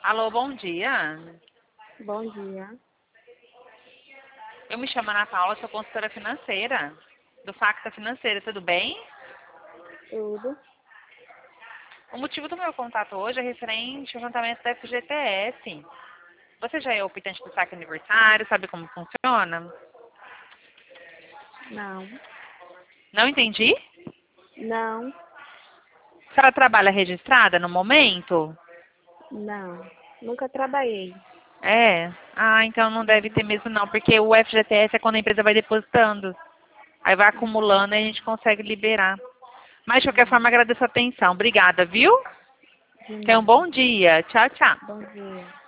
Alô, bom dia. Bom dia. Eu me chamo Ana Paula, sou consultora financeira do Facta Financeira, tudo bem? Tudo? O motivo do meu contato hoje é referente ao juntamento da FGTS. Você já é optante do saque aniversário, sabe como funciona? Não. Não entendi? Não. A senhora trabalha registrada no momento? Não. Nunca trabalhei. É? Ah, então não deve Uhum. ter mesmo não, porque o FGTS é quando a empresa vai depositando. Aí vai Uhum. acumulando e a gente consegue liberar. Mas de qualquer forma, Uhum. agradeço a atenção. Obrigada, viu? De Tenha um nada. bom dia. Tchau, tchau. Bom dia.